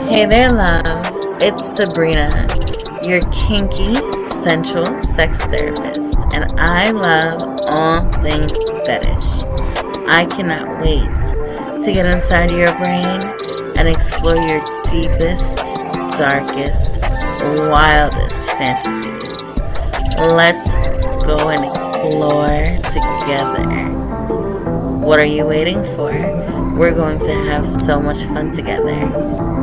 Hey there, love. It's Sabrina, your kinky, sensual sex therapist, and I love all things fetish. I cannot wait to get inside your brain and explore your deepest, darkest, wildest fantasies. Let's go and explore together. What are you waiting for? We're going to have so much fun together.